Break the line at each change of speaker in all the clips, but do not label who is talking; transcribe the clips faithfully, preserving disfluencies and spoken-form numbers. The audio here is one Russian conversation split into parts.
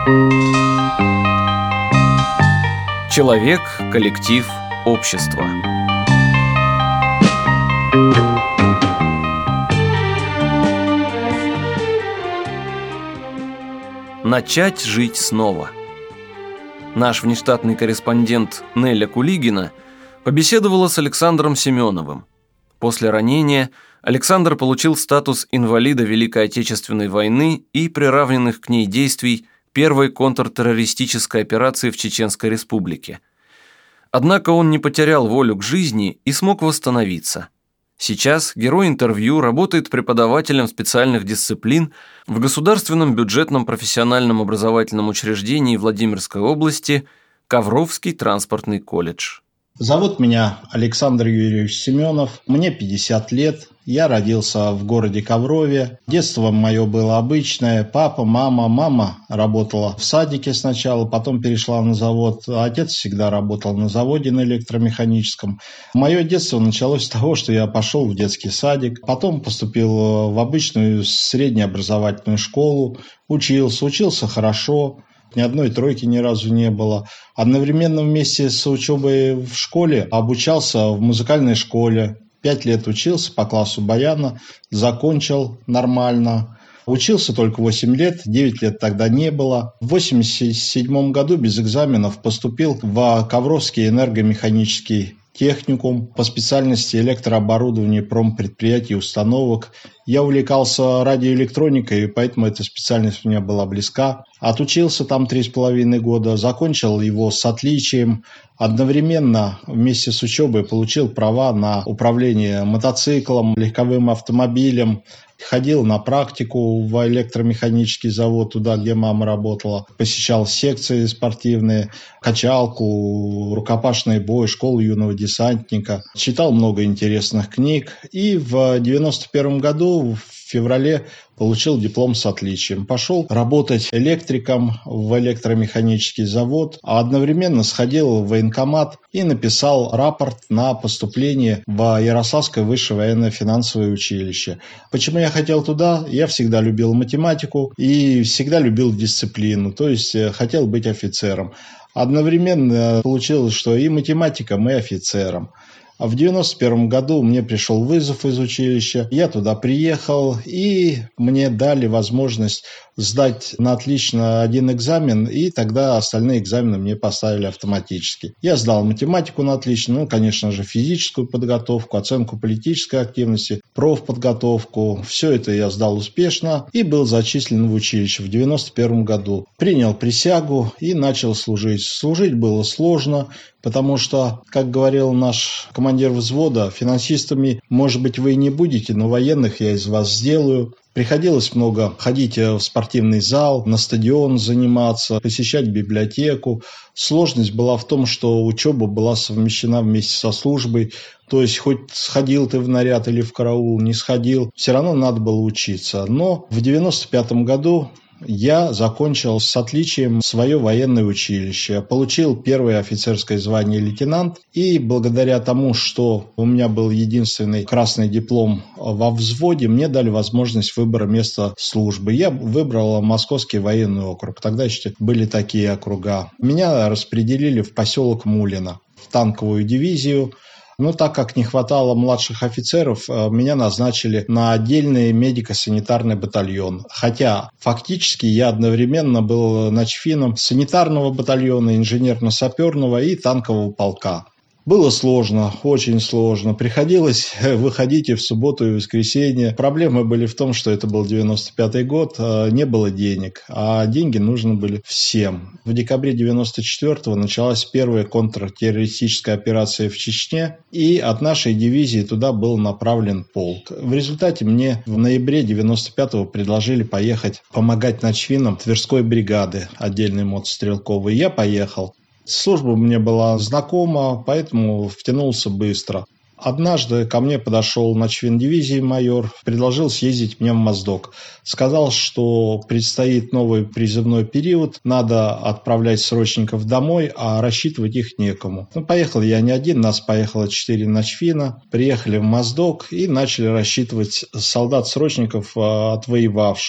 Человек, коллектив, общество. Начать жить снова. Наш внештатный корреспондент Неля Кулигина побеседовала с Александром Семеновым. После ранения Александр получил статус инвалида Великой Отечественной войны и приравненных к ней действий первой контртеррористической операции в Чеченской Республике. Однако он не потерял волю к жизни и смог восстановиться. Сейчас герой интервью работает преподавателем специальных дисциплин в Государственном бюджетном профессиональном образовательном учреждении Владимирской области Ковровский транспортный колледж.
Зовут меня Александр Юрьевич Семенов, мне пятьдесят лет, я родился в городе Коврове. Детство мое было обычное, папа, мама, мама работала в садике сначала, потом перешла на завод, отец всегда работал на заводе на электромеханическом. Мое детство началось с того, что я пошел в детский садик, потом поступил в обычную среднеобразовательную школу, учился, учился хорошо. Ни одной тройки ни разу не было. Одновременно вместе с учебой в школе обучался в музыкальной школе. Пять лет учился по классу баяна, закончил нормально. Учился только восемь лет, девять лет тогда не было. В восемьдесят седьмом году без экзаменов поступил в Ковровский энергомеханический техникум по специальности электрооборудование промпредприятий и установок. Я увлекался радиоэлектроникой, и поэтому эта специальность мне была близка. Отучился там три с половиной года, закончил его с отличием. Одновременно вместе с учебой получил права на управление мотоциклом, легковым автомобилем. Ходил на практику в электромеханический завод, туда, где мама работала. Посещал секции спортивные, качалку, рукопашный бой, школу юного десантника. Читал много интересных книг. И в девяносто первом году, в феврале, получил диплом с отличием. Пошел работать электриком в электромеханический завод, а одновременно сходил в военкомат и написал рапорт на поступление в Ярославское высшее военно-финансовое училище. Почему я хотел туда? Я всегда любил математику и всегда любил дисциплину, то есть хотел быть офицером. Одновременно получилось, что и математиком, и офицером. А в девяносто первом году мне пришел вызов из училища, я туда приехал, и мне дали возможность сдать на отлично один экзамен, и тогда остальные экзамены мне поставили автоматически. Я сдал математику на отлично, ну, конечно же, физическую подготовку, оценку политической активности, профподготовку. Все это я сдал успешно и был зачислен в училище в девяносто первом году. Принял присягу и начал служить. Служить было сложно, потому что, как говорил наш командир взвода, финансистами, может быть, вы и не будете, но военных я из вас сделаю. Приходилось много ходить в спортивный зал, на стадион заниматься, посещать библиотеку. Сложность была в том, что учеба была совмещена вместе со службой. То есть, хоть сходил ты в наряд или в караул, не сходил, все равно надо было учиться. Но в девяносто пятом году я закончил с отличием свое военное училище, получил первое офицерское звание лейтенант, и благодаря тому, что у меня был единственный красный диплом во взводе, мне дали возможность выбора места службы. Я выбрал Московский военный округ, тогда еще были такие округа. Меня распределили в поселок Мулино, в танковую дивизию. Но так как не хватало младших офицеров, меня назначили на отдельный медико-санитарный батальон. Хотя фактически я одновременно был начфином санитарного батальона, инженерно-саперного и танкового полка. Было сложно, очень сложно. Приходилось выходить и в субботу, и в воскресенье. Проблемы были в том, что это был девяносто пятый год, не было денег, а деньги нужны были всем. В декабре девяносто четвёртого началась первая контртеррористическая операция в Чечне, и от нашей дивизии туда был направлен полк. В результате мне в ноябре девяносто пятого предложили поехать помогать начфинам Тверской бригады отдельной мотострелковой. Я поехал. Служба мне была знакома, поэтому втянулся быстро. Однажды ко мне подошел начфин дивизии майор, предложил съездить мне в Моздок. Сказал, что предстоит новый призывной период, надо отправлять срочников домой, а рассчитывать их некому. Ну, поехал я не один, нас поехало четыре начфина. Приехали в Моздок и начали рассчитывать солдат-срочников, отвоевавших.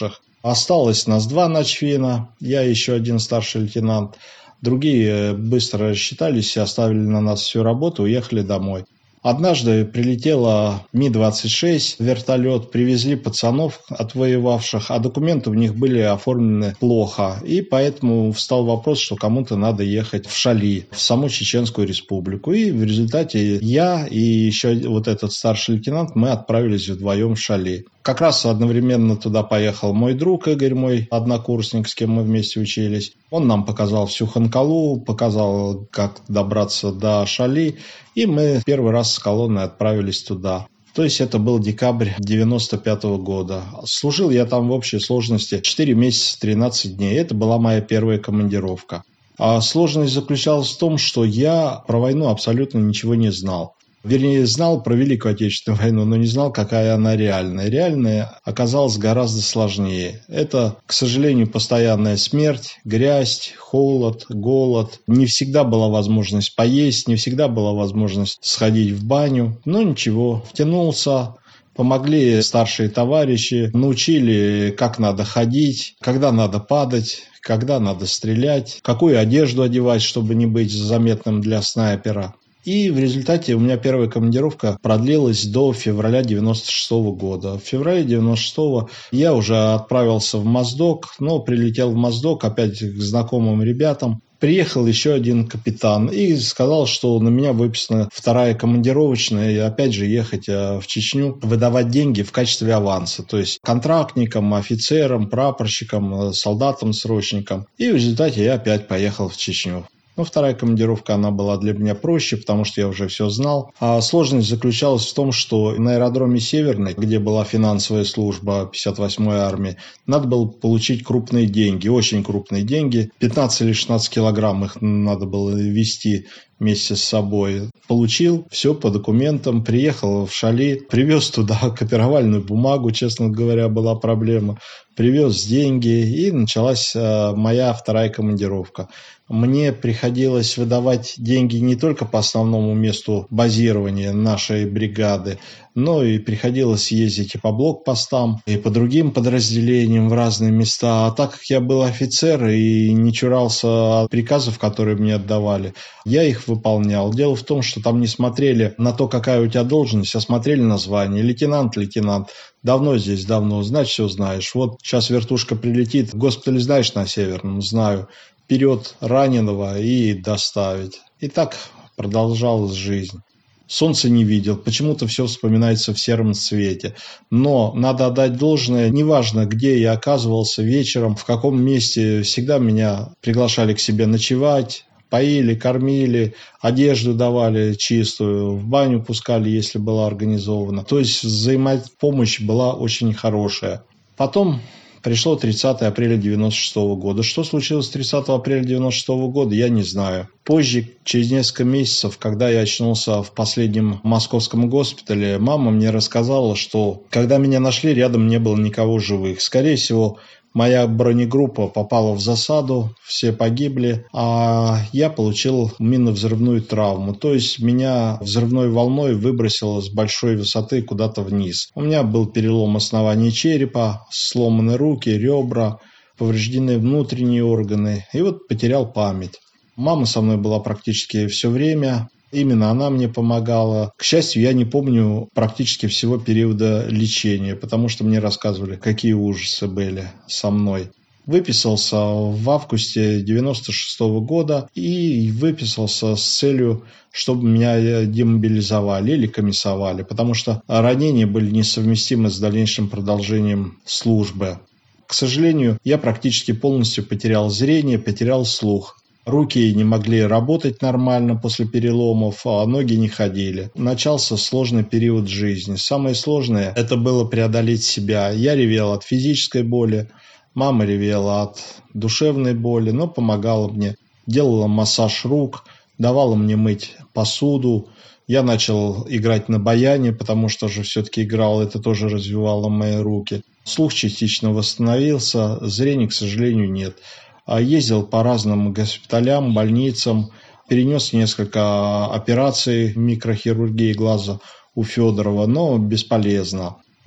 Осталось нас два начфина, я и еще один старший лейтенант. Другие быстро рассчитались и оставили на нас всю работу, уехали домой. Однажды прилетела Ми двадцать шесть, вертолет, привезли пацанов отвоевавших, а документы у них были оформлены плохо. И поэтому встал вопрос, что кому-то надо ехать в Шали, в саму Чеченскую республику. И в результате я и еще вот этот старший лейтенант, мы отправились вдвоем в Шали. Как раз одновременно туда поехал мой друг Игорь, мой однокурсник, с кем мы вместе учились. Он нам показал всю Ханкалу, показал, как добраться до Шали. И мы первый раз с колонной отправились туда. То есть это был декабрь девяносто пятого года. Служил я там в общей сложности четыре месяца тринадцать дней. Это была моя первая командировка. А сложность заключалась в том, что я про войну абсолютно ничего не знал. Вернее, знал про Великую Отечественную войну, но не знал, какая она реальная. Реальная оказалась гораздо сложнее. Это, к сожалению, постоянная смерть, грязь, холод, голод. Не всегда была возможность поесть, не всегда была возможность сходить в баню. Но ничего, втянулся. Помогли старшие товарищи, научили, как надо ходить, когда надо падать, когда надо стрелять, какую одежду одевать, чтобы не быть заметным для снайпера. И в результате у меня первая командировка продлилась до февраля девяносто шестого года. В феврале девяносто шестого я уже отправился в Моздок, но прилетел в Моздок опять к знакомым ребятам. Приехал еще один капитан и сказал, что на меня выписана вторая командировочная, и опять же ехать в Чечню, выдавать деньги в качестве аванса, то есть контрактникам, офицерам, прапорщикам, солдатам, срочникам. И в результате я опять поехал в Чечню. Но вторая командировка, она была для меня проще, потому что я уже все знал. А сложность заключалась в том, что на аэродроме Северный, где была финансовая служба пятьдесят восьмой армии, надо было получить крупные деньги, очень крупные деньги. пятнадцать или шестнадцать килограмм их надо было везти вместе с собой. Получил все по документам, приехал в Шали, привез туда копировальную бумагу, честно говоря, была проблема. Привез деньги, и началась моя вторая командировка. Мне приходилось выдавать деньги не только по основному месту базирования нашей бригады, но и приходилось ездить и по блокпостам, и по другим подразделениям в разные места. А так как я был офицер и не чурался от приказов, которые мне отдавали, я их выполнял. Дело в том, что там не смотрели на то, какая у тебя должность, а смотрели на звание. Лейтенант, лейтенант. Давно здесь, давно. Значит, все знаешь. Вот сейчас вертушка прилетит. В госпитале знаешь на Северном? Знаю. Вперед раненого и доставить. И так продолжалась жизнь. Солнца не видел, почему-то все вспоминается в сером цвете. Но надо отдать должное, неважно, где я оказывался вечером, в каком месте, всегда меня приглашали к себе ночевать, поили, кормили, одежду давали чистую, в баню пускали, если была организована. То есть взаимопомощь была очень хорошая. Потом пришло тридцатое апреля девяносто шестого года. Что случилось тридцатого апреля девяносто шестого года, я не знаю. Позже, через несколько месяцев, когда я очнулся в последнем московском госпитале, мама мне рассказала, что когда меня нашли, рядом не было никого живых. Скорее всего, моя бронегруппа попала в засаду, все погибли, а я получил минно-взрывную травму. То есть меня взрывной волной выбросило с большой высоты куда-то вниз. У меня был перелом основания черепа, сломаны руки, ребра, повреждены внутренние органы. И вот потерял память. Мама со мной была практически все время. Именно она мне помогала. К счастью, я не помню практически всего периода лечения, потому что мне рассказывали, какие ужасы были со мной. Выписался в августе девяносто шестого года и выписался с целью, чтобы меня демобилизовали или комиссовали, потому что ранения были несовместимы с дальнейшим продолжением службы. К сожалению, я практически полностью потерял зрение, потерял слух. Руки не могли работать нормально после переломов, а ноги не ходили. Начался сложный период жизни. Самое сложное – это было преодолеть себя. Я ревел от физической боли, мама ревела от душевной боли, но помогала мне. Делала массаж рук, давала мне мыть посуду. Я начал играть на баяне, потому что же все-таки играл, это тоже развивало мои руки. Слух частично восстановился, зрения, к сожалению, нет. Ездил по разным госпиталям, больницам, перенес несколько операций микрохирургии глаза у Федорова, но бесполезно.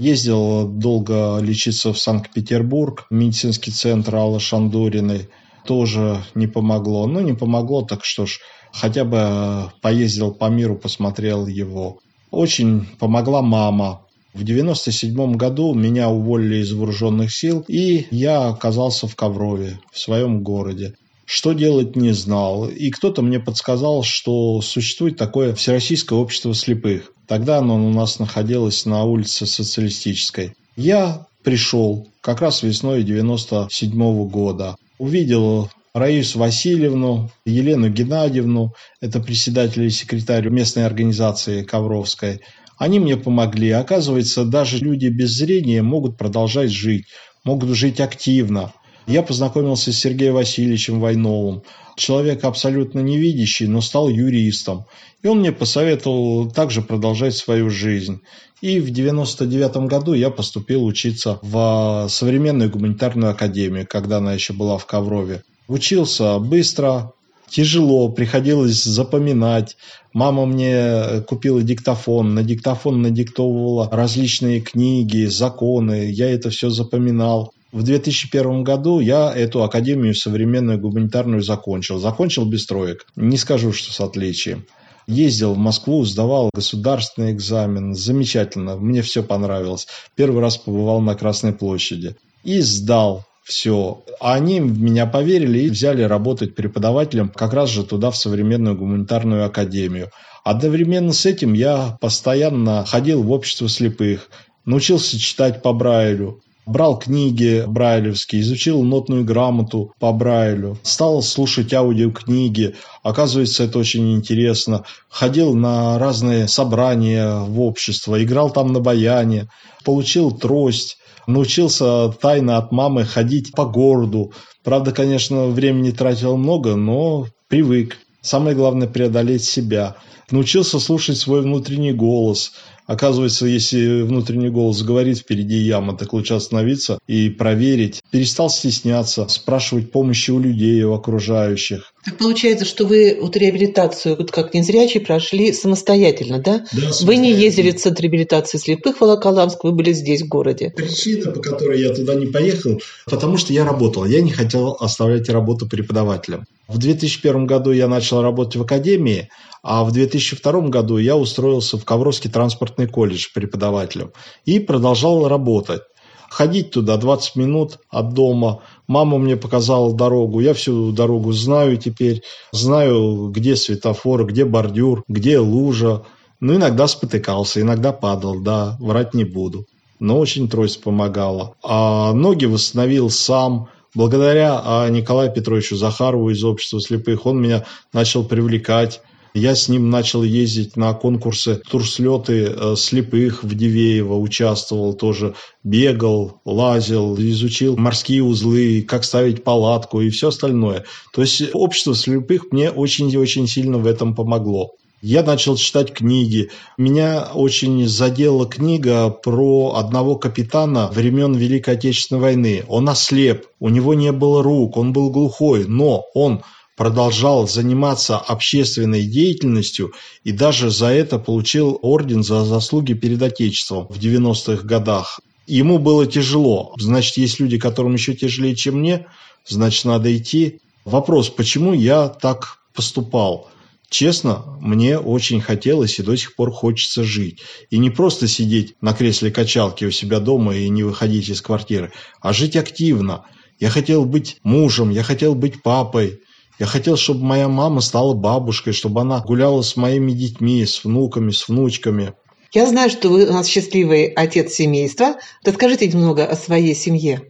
Ездил долго лечиться в Санкт-Петербург, в медицинский центр Аллы Шандориной. Тоже не помогло. Ну, не помогло, так что ж, хотя бы поездил по миру, посмотрел его. Очень помогла мама. В девяносто седьмом году меня уволили из вооруженных сил, и я оказался в Коврове, в своем городе. Что делать, не знал. И кто-то мне подсказал, что существует такое Всероссийское общество слепых. Тогда оно у нас находилось на улице Социалистической. Я пришел как раз весной девяносто седьмого года. Увидел Раису Васильевну, Елену Геннадьевну, это председатель и секретарь местной организации Ковровской. Они мне помогли. Оказывается, даже люди без зрения могут продолжать жить, могут жить активно. Я познакомился с Сергеем Васильевичем Войновым, человек абсолютно невидящий, но стал юристом. И он мне посоветовал также продолжать свою жизнь. И в девяносто девятом году я поступил учиться в современную гуманитарную академию, когда она еще была в Коврове. Учился быстро, тяжело, приходилось запоминать. Мама мне купила диктофон, на диктофон надиктовывала различные книги, законы, я это все запоминал. В две тысячи первом году я эту академию современную гуманитарную закончил. Закончил без троек, не скажу, что с отличием. Ездил в Москву, сдавал государственный экзамен, замечательно, мне все понравилось. Первый раз побывал на Красной площади и сдал. Все. Они в меня поверили и взяли работать преподавателем как раз же туда, в современную гуманитарную академию. Одновременно с этим я постоянно ходил в общество слепых, научился читать по Брайлю, брал книги брайлевские, изучил нотную грамоту по Брайлю, стал слушать аудиокниги. Оказывается, это очень интересно. Ходил на разные собрания в общество, играл там на баяне, получил трость. Научился тайно от мамы ходить по городу. Правда, конечно, времени тратил много, но привык. Самое главное – преодолеть себя. Научился слушать свой внутренний голос. Оказывается, если внутренний голос говорит «впереди яма», так лучше остановиться и проверить. Перестал стесняться, спрашивать помощи у людей, у окружающих.
Так получается, что вы вот реабилитацию, вот как незрячий, прошли самостоятельно, да?
Да,
вы не ездили в Центр реабилитации слепых в Волоколамск, вы были здесь, в городе.
Причина, по которой я туда не поехал, потому что я работал. Я не хотел оставлять работу преподавателем. В две тысячи первом году я начал работать в академии, а в две тысячи втором году я устроился в Ковровский транспортный колледж преподавателем и продолжал работать. Ходить туда двадцать минут от дома. Мама мне показала дорогу. Я всю дорогу знаю теперь. Знаю, где светофор, где бордюр, где лужа. Ну, иногда спотыкался, иногда падал, да, врать не буду. Но очень трость помогала. А ноги восстановил сам. Благодаря Николаю Петровичу Захарову из общества слепых он меня начал привлекать. Я с ним начал ездить на конкурсы, турслеты слепых в Дивеево, участвовал тоже, бегал, лазил, изучил морские узлы, как ставить палатку и все остальное. То есть общество слепых мне очень и очень сильно в этом помогло. Я начал читать книги. Меня очень задела книга про одного капитана времен Великой Отечественной войны. Он ослеп, у него не было рук, он был глухой, но он продолжал заниматься общественной деятельностью и даже за это получил орден за заслуги перед Отечеством в девяностых годах. Ему было тяжело. Значит, есть люди, которым еще тяжелее, чем мне, значит, надо идти. Вопрос, почему я так поступал? Честно, мне очень хотелось и до сих пор хочется жить. И не просто сидеть на кресле качалки у себя дома и не выходить из квартиры, а жить активно. Я хотел быть мужем, я хотел быть папой. Я хотел, чтобы моя мама стала бабушкой, чтобы она гуляла с моими детьми, с внуками, с внучками.
Я знаю, что вы у нас счастливый отец семейства. Расскажите немного о своей семье.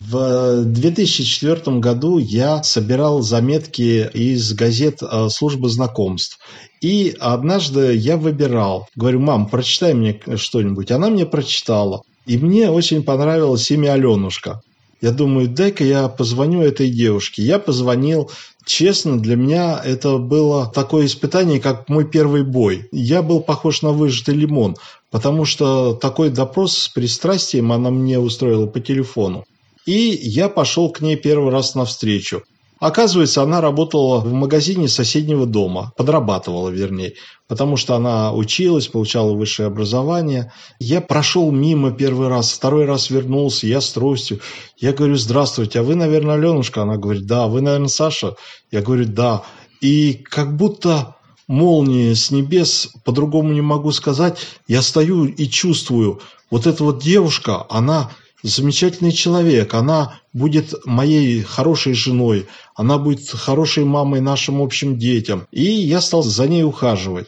В две тысячи четвёртом году я собирал заметки из газет службы знакомств. И однажды я выбирал. Говорю, мам, прочитай мне что-нибудь. Она мне прочитала. И мне очень понравилось имя Аленушка. Я думаю, дай-ка я позвоню этой девушке. Я позвонил. Честно, для меня это было такое испытание, как мой первый бой. Я был похож на выжатый лимон, потому что такой допрос с пристрастием она мне устроила по телефону. И я пошел к ней первый раз навстречу. Оказывается, она работала в магазине соседнего дома, подрабатывала, вернее, потому что она училась, получала высшее образование. Я прошел мимо первый раз, второй раз вернулся, я с тростью. Я говорю: здравствуйте, а вы, наверное, Аленушка? Она говорит: да. Вы, наверное, Саша? Я говорю: да. И как будто молния с небес, по-другому не могу сказать, я стою и чувствую, вот эта вот девушка, она замечательный человек, она будет моей хорошей женой, она будет хорошей мамой нашим общим детям. И я стал за ней ухаживать.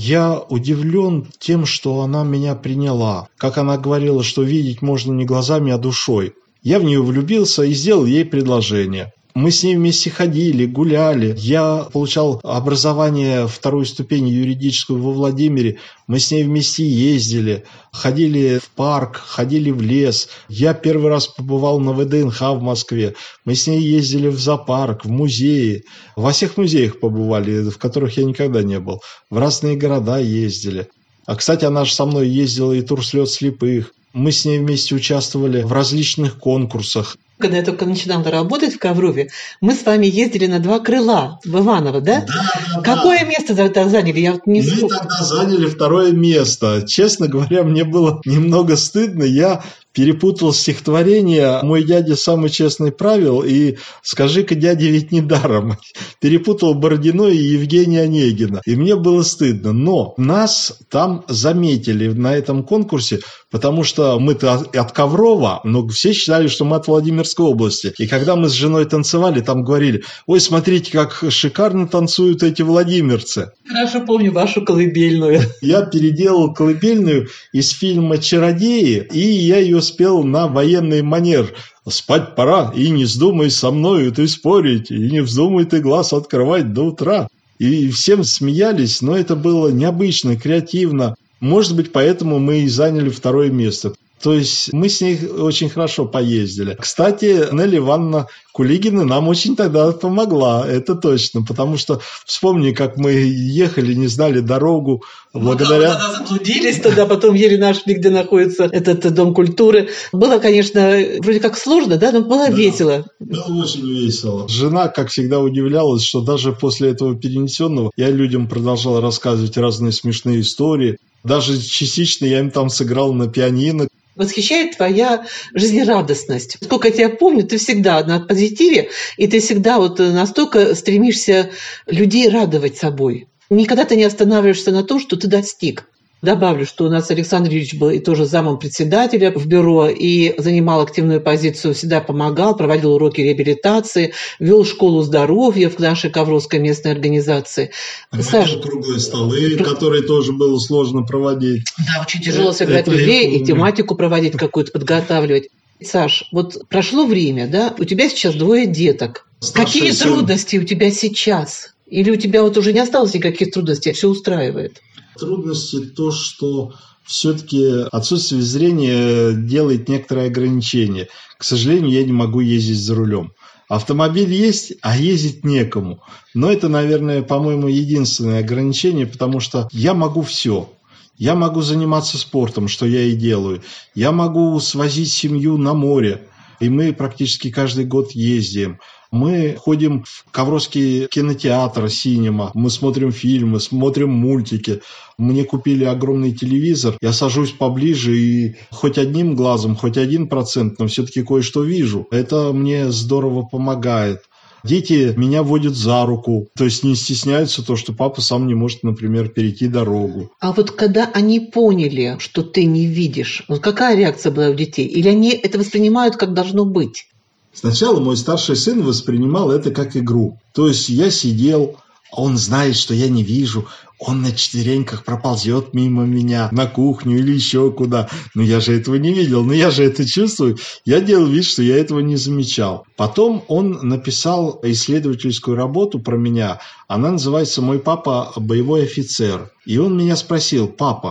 Я удивлен тем, что она меня приняла. Как она говорила, что видеть можно не глазами, а душой. Я в нее влюбился и сделал ей предложение. Мы с ней вместе ходили, гуляли. Я получал образование второй ступени юридическую во Владимире. Мы с ней вместе ездили, ходили в парк, ходили в лес. Я первый раз побывал на вэ дэ эн ха в Москве. Мы с ней ездили в зоопарк, в музеи. Во всех музеях побывали, в которых я никогда не был. В разные города ездили. А, кстати, она же со мной ездила и турслет слепых. Мы с ней вместе участвовали в различных конкурсах.
Когда я только начинала работать в Коврове, мы с вами ездили на два крыла в Иваново, да?
Да, да.
Какое место тогда заняли? Я вот не
Мы
вспомню.
тогда заняли второе место. Честно говоря, мне было немного стыдно. Я перепутал стихотворение «Мой дядя самый честный правил» и «Скажи-ка, дядя, ведь не даром». Перепутал Бородино и Евгения Онегина. И мне было стыдно. Но нас там заметили на этом конкурсе, потому что мы-то от Коврова, но все считали, что мы от Владимирской области. И когда мы с женой танцевали, там говорили: ой, смотрите, как шикарно танцуют эти владимирцы.
Хорошо помню вашу колыбельную.
Я переделал колыбельную из фильма «Чародеи», и я ее спел на военный манер. «Спать пора, и не вздумай со мною ты спорить, и не вздумай ты глаз открывать до утра». И всем смеялись, но это было необычно, креативно. Может быть, поэтому мы и заняли второе место. То есть мы с ней очень хорошо поездили. Кстати, Нелли Ивановна Кулигина нам очень тогда помогла, это точно. Потому что вспомни, как мы ехали, не знали дорогу. Благодаря...
Ну, да, тогда заблудились, тогда потом еле нашли, где находится этот Дом культуры. Было, конечно, вроде как сложно, да, но было да, весело.
Было очень весело. Жена, как всегда, удивлялась, что даже после этого перенесенного я людям продолжал рассказывать разные смешные истории. Даже частично я им там сыграл на пианино.
Восхищает твоя жизнерадостность. Сколько я тебя помню, ты всегда на позитиве, и ты всегда вот настолько стремишься людей радовать собой. Никогда ты не останавливаешься на том, что ты достиг. Добавлю, что у нас Александр Юрьевич был и тоже замом председателя в бюро, и занимал активную позицию, всегда помогал, проводил уроки реабилитации, вел школу здоровья в нашей Ковровской местной организации.
Саша, круглые столы, Про... которые тоже было сложно проводить.
Да, очень тяжело собирать это людей и тематику проводить какую-то, подготавливать. Саш, вот прошло время, да? У тебя сейчас двое деток. Старший Какие сын. Трудности у тебя сейчас? Или у тебя вот уже не осталось никаких трудностей, все устраивает?
Трудности то, что все-таки отсутствие зрения делает некоторые ограничения. К сожалению, я не могу ездить за рулем. Автомобиль есть, а ездить некому. Но это, наверное, по-моему, единственное ограничение, потому что я могу все. Я могу заниматься спортом, что я и делаю. Я могу свозить семью на море. И мы практически каждый год ездим. Мы ходим в Ковровский кинотеатр «Синема», мы смотрим фильмы, смотрим мультики. Мне купили огромный телевизор, я сажусь поближе и хоть одним глазом, хоть один процент, но все-таки кое-что вижу. Это мне здорово помогает. Дети меня водят за руку, то есть не стесняются то, что папа сам не может, например, перейти дорогу.
А вот когда они поняли, что ты не видишь, вот какая реакция была у детей? Или они это воспринимают как должно быть?
Сначала мой старший сын воспринимал это как игру. То есть я сидел, он знает, что я не вижу, он на четвереньках проползет мимо меня на кухню или еще куда. Но я же этого не видел, но я же это чувствую. Я делал вид, что я этого не замечал. Потом он написал исследовательскую работу про меня. Она называется «Мой папа боевой офицер». И он меня спросил: папа,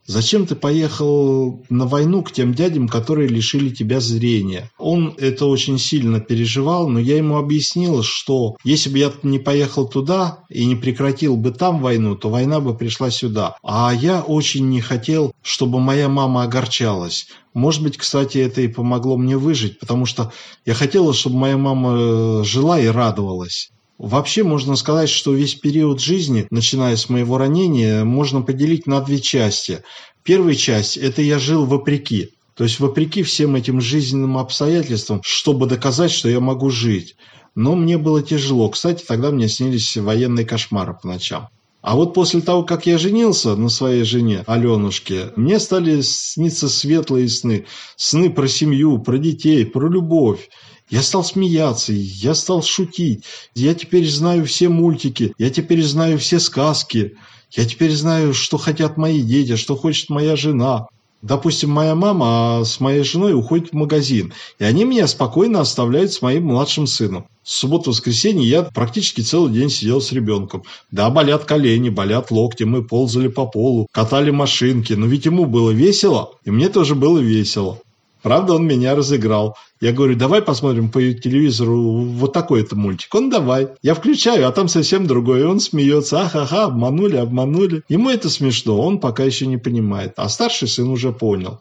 зачем ты поехал на войну к тем дядям, которые лишили тебя зрения? Он это очень сильно переживал, но я ему объяснил, что если бы я не поехал туда и не прекратил бы там войну, то война бы пришла сюда. А я очень не хотел, чтобы моя мама огорчалась. Может быть, кстати, это и помогло мне выжить, потому что я хотел, чтобы моя мама жила и радовалась. Вообще можно сказать, что весь период жизни, начиная с моего ранения, можно поделить на две части. Первая часть – это я жил вопреки. То есть вопреки всем этим жизненным обстоятельствам, чтобы доказать, что я могу жить. Но мне было тяжело. Кстати, тогда мне снились военные кошмары по ночам. А вот после того, как я женился на своей жене Аленушке, мне стали сниться светлые сны. Сны про семью, про детей, про любовь. Я стал смеяться, я стал шутить. Я теперь знаю все мультики, я теперь знаю все сказки. Я теперь знаю, что хотят мои дети, что хочет моя жена. Допустим, моя мама с моей женой уходит в магазин, и они меня спокойно оставляют с моим младшим сыном. В субботу-воскресенье я практически целый день сидел с ребенком. Да, болят колени, болят локти, мы ползали по полу, катали машинки, но ведь ему было весело, и мне тоже было весело. Правда, он меня разыграл. Я говорю, давай посмотрим по телевизору вот такой-то мультик. Он давай. Я включаю, а там совсем другое. И он смеется. Ах-ха-ха, обманули, обманули. Ему это смешно, он пока еще не понимает. А старший сын уже понял.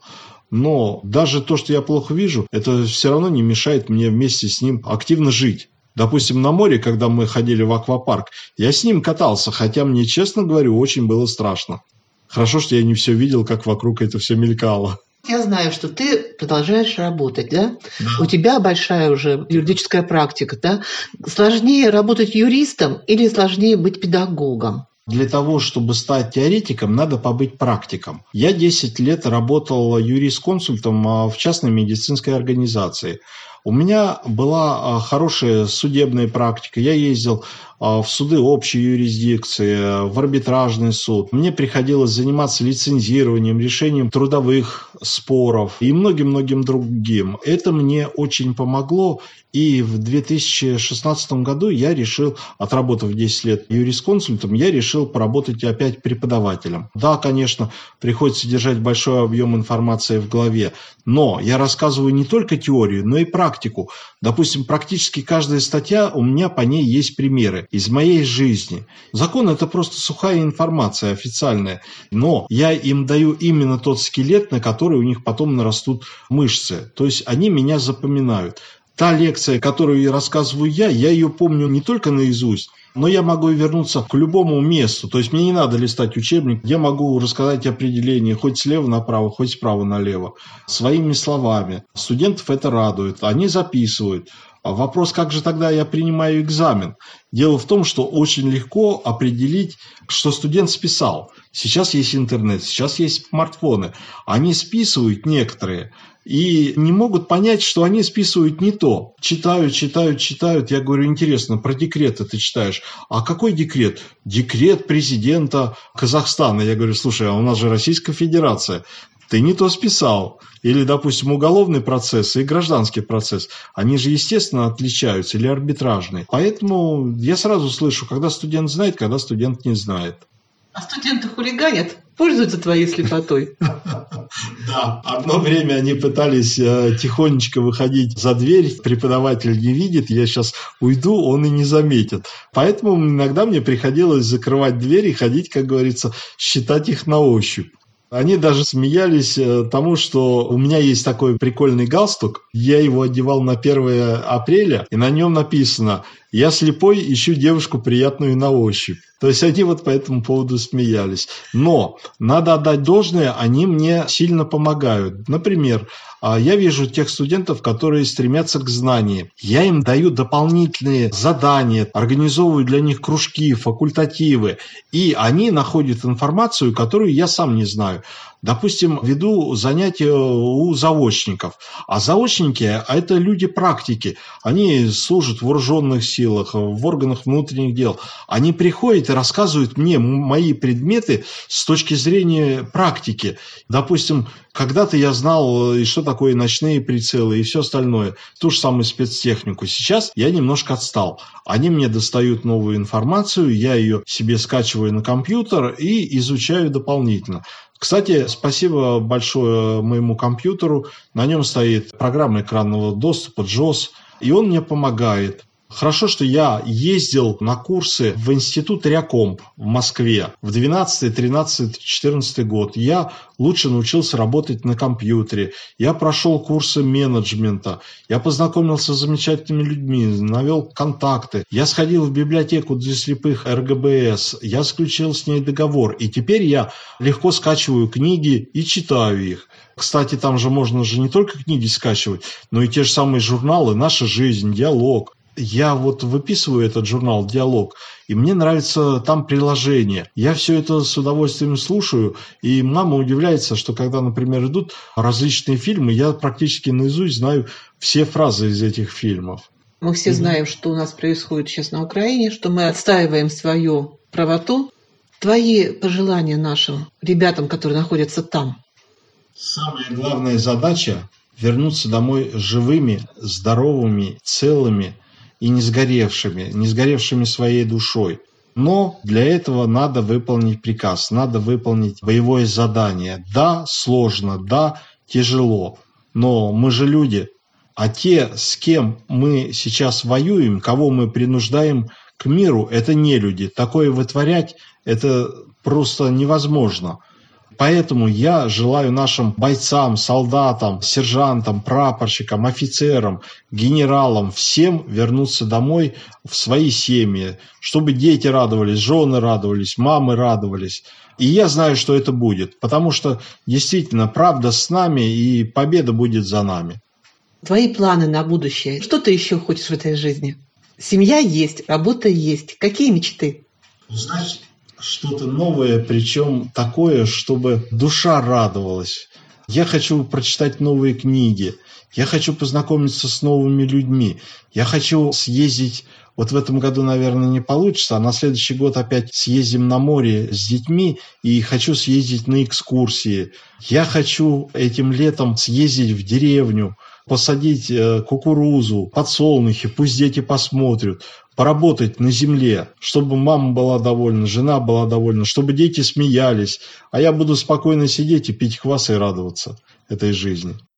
Но даже то, что я плохо вижу, это все равно не мешает мне вместе с ним активно жить. Допустим, на море, когда мы ходили в аквапарк, я с ним катался, хотя мне, честно говорю, очень было страшно. Хорошо, что я не все видел, как вокруг это все мелькало.
Я знаю, что ты продолжаешь работать, да?
Да.
У тебя большая уже юридическая практика, да? Сложнее работать юристом или сложнее быть педагогом?
Для того, чтобы стать теоретиком, надо побыть практиком. Я десять лет работал юрисконсультом в частной медицинской организации. У меня была хорошая судебная практика. Я ездил в суды общей юрисдикции, в арбитражный суд. Мне приходилось заниматься лицензированием, решением трудовых споров и многим-многим другим. Это мне очень помогло. И в две тысячи шестнадцатом году я решил, отработав десять лет юрисконсультом, я решил поработать опять преподавателем. Да, конечно, приходится держать большой объем информации в голове, но я рассказываю не только теорию, но и практику. Допустим, практически каждая статья, у меня по ней есть примеры из моей жизни. Закон – это просто сухая информация официальная, но я им даю именно тот скелет, на который у них потом нарастут мышцы. То есть они меня запоминают. Та лекция, которую рассказываю я, я ее помню не только наизусть, но я могу вернуться к любому месту. То есть мне не надо листать учебник, я могу рассказать определение хоть слева направо, хоть справа налево, своими словами. Студентов это радует, они записывают. Вопрос, как же тогда я принимаю экзамен? Дело в том, что очень легко определить, что студент списал. Сейчас есть интернет, сейчас есть смартфоны. Они списывают некоторые и не могут понять, что они списывают не то. Читают, читают, читают. Я говорю, интересно, про декреты ты читаешь. А какой декрет? Декрет президента Казахстана. Я говорю, слушай, а у нас же Российская Федерация. Ты не то списал. Или, допустим, уголовный процесс и гражданский процесс. Они же, естественно, отличаются. Или арбитражный. Поэтому я сразу слышу, когда студент знает, когда студент не знает.
А студенты хулиганят? Пользуются твоей слепотой?
Да, одно время они пытались тихонечко выходить за дверь, преподаватель не видит, я сейчас уйду, он и не заметит. Поэтому иногда мне приходилось закрывать дверь и ходить, как говорится, считать их на ощупь. Они даже смеялись тому, что у меня есть такой прикольный галстук, я его одевал на первое апреля, и на нем написано «Я слепой, ищу девушку приятную на ощупь». То есть они вот по этому поводу смеялись. Но надо отдать должное, они мне сильно помогают. Например, я вижу тех студентов, которые стремятся к знаниям. Я им даю дополнительные задания, организовываю для них кружки, факультативы. И они находят информацию, которую я сам не знаю. Допустим, веду занятия у заочников. А заочники – это люди практики. Они служат в вооруженных силах, в органах внутренних дел. Они приходят и рассказывают мне мои предметы с точки зрения практики. Допустим, когда-то я знал, что такое ночные прицелы и все остальное. Ту же самую спецтехнику. Сейчас я немножко отстал. Они мне достают новую информацию, я ее себе скачиваю на компьютер и изучаю дополнительно. Кстати, спасибо большое моему компьютеру. На нем стоит программа экранного доступа джос, и он мне помогает. Хорошо, что я ездил на курсы в институт Реакомп в Москве в двенадцатый, тринадцатый, четырнадцатый год. Я лучше научился работать на компьютере. Я прошел курсы менеджмента. Я познакомился с замечательными людьми, навел контакты. Я сходил в библиотеку для слепых эр гэ бэ эс. Я заключил с ней договор. И теперь я легко скачиваю книги и читаю их. Кстати, там же можно же не только книги скачивать, но и те же самые журналы «Наша жизнь», «Диалог». Я вот выписываю этот журнал «Диалог», и мне нравится там приложение. Я все это с удовольствием слушаю, и мама удивляется, что когда, например, идут различные фильмы, я практически наизусть знаю все фразы из этих фильмов.
Мы все знаем, что у нас происходит сейчас на Украине, что мы отстаиваем свою правоту. Твои пожелания нашим ребятам, которые находятся там?
Самая главная задача – вернуться домой живыми, здоровыми, целыми и не сгоревшими, не сгоревшими своей душой. Но для этого надо выполнить приказ, надо выполнить боевое задание. Да, сложно, да, тяжело, но мы же люди. А те, с кем мы сейчас воюем, кого мы принуждаем к миру, это не люди. Такое вытворять – это просто невозможно. Поэтому я желаю нашим бойцам, солдатам, сержантам, прапорщикам, офицерам, генералам, всем вернуться домой в свои семьи, чтобы дети радовались, жены радовались, мамы радовались. И я знаю, что это будет, потому что действительно правда с нами и победа будет за нами.
Твои планы на будущее. Что ты еще хочешь в этой жизни? Семья есть, работа есть. Какие мечты?
Узнать что-то новое, причем такое, чтобы душа радовалась. Я хочу прочитать новые книги. Я хочу познакомиться с новыми людьми. Я хочу съездить, вот в этом году, наверное, не получится, а на следующий год опять съездим на море с детьми и хочу съездить на экскурсии. Я хочу этим летом съездить в деревню, посадить кукурузу, подсолнухи, пусть дети посмотрят, поработать на земле, чтобы мама была довольна, жена была довольна, чтобы дети смеялись, а я буду спокойно сидеть и пить квас и радоваться этой жизни.